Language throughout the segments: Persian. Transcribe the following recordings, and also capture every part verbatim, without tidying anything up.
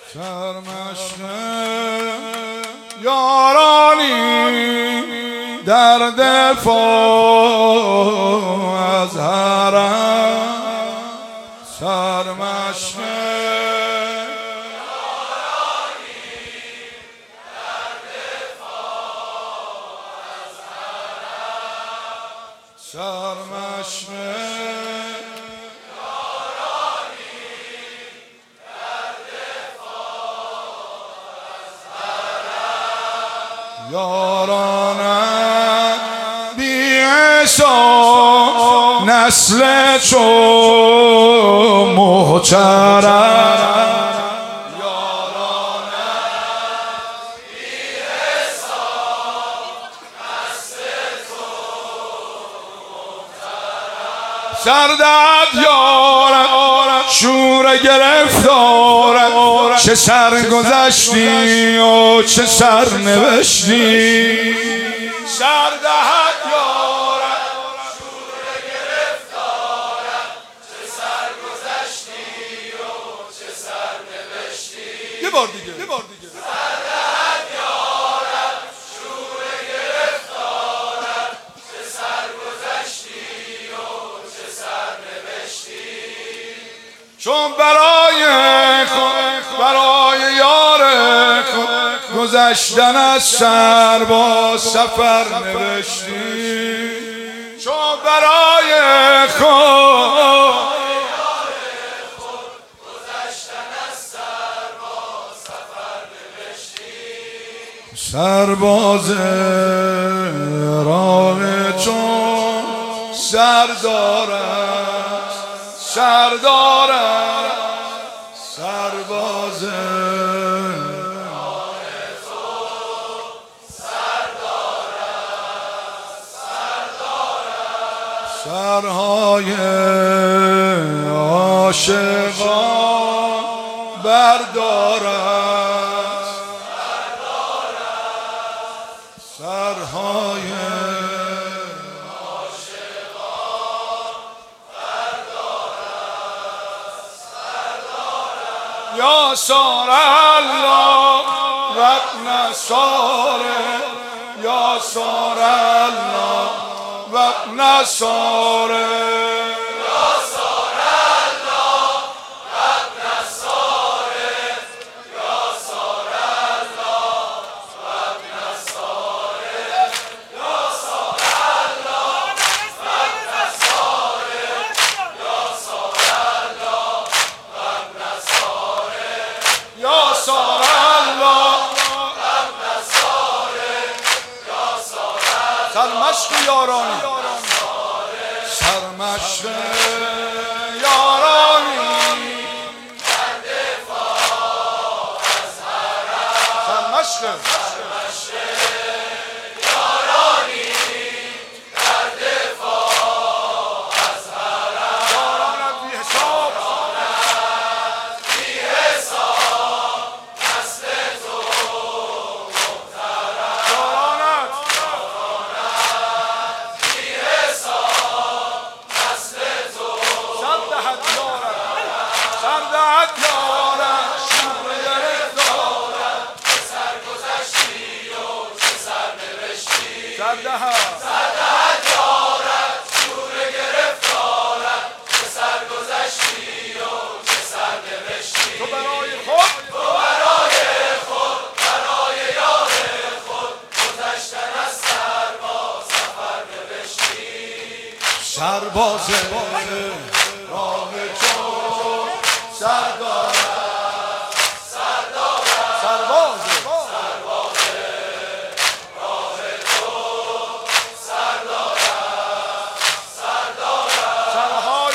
سرمشق یارانی در دفاع از حرم، سرمشق یارانی در دفاع از حرم، سرمشق یارانم بی حساب نسل چون محترم، یارانم بی حساب نسل چون محترم، سردت یارم شور گرفتارم، چه سرگذشتی و چه سرنوشتی. سردت یارم شور گرفتارم، چه سرگذشتی و چه سرنوشتی. یه بار دیگه یه بار دیگه سردت یارم شور گرفتارم، چه سرگذشتی و چه سرنوشتی. چون برای خود برای یار خود گذشتن از سر با سفر نوشتی. چون برای خود گذشتن از سر با سفر نوشتی. سرباز راه چون سردارم، سردارم سرباز سرهای عاشقان بردارم، سرهای یا سار الله و ابن ساره، یا سار الله و ابن ساره، یا سار الله و ابن ساره، یا سار الله و ابن ساره، یا سار الله و ابن ساره، یا سار الله و ابن ساره، یا سار الله سرمشق یارانی، سرمشق یارانی در دفاع از حرم، سرمشق یارانی در دفاع از حرم، یارانت بی حساب بی حساب نسل تو محترم، یارانت بی حساب نسل تو سردهت یارم، سردهت یارم شور گرفتارم، چه سرگذشتی و چه سرنوشتی. سردهت سردهت یارم شور گرفتارم، چه سرگذشتی و چه سرنوشتی. تو برای خود تو برای خود برای یار خود گذشتن از سر با سفر نوشتی. سرباز راه چون سردارم، سرباز سرهای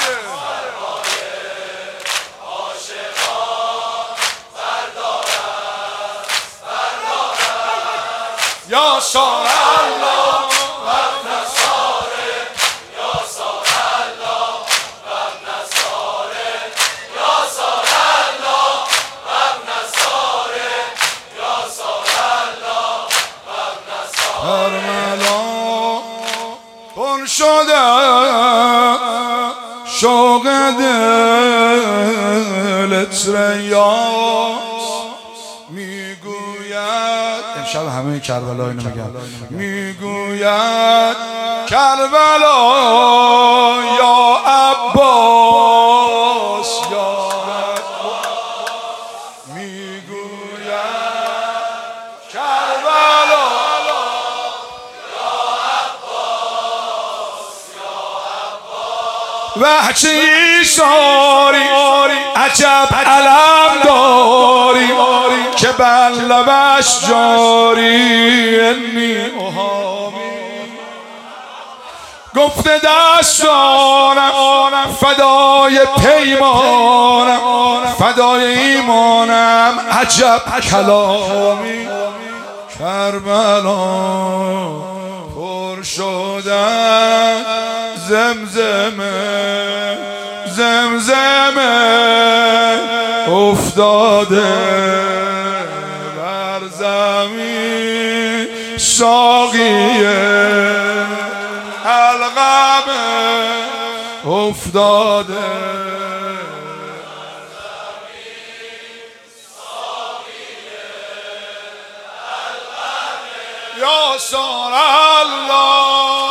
یا سار الله و ابن ساره، یا سار الله و ابن ساره، یا سار الله و ابن ساره، یا سار الله و ابن ساره. کربلا پر شده شوق دلت ریاض، میگوید امشب همه کربلا اینو میگن میگوید کربلا یا عباس یا میگوید کربلا وحشی ساری عجب علم داری که بر لبش جاری انی اهامی گفته دستانم فدای پیمانم فدای ایمانم عجب کلامی کربلا پر شدن زمزمه زمزمه افتاده بر زمین ساقیه حلقمه افتاده یا سار الله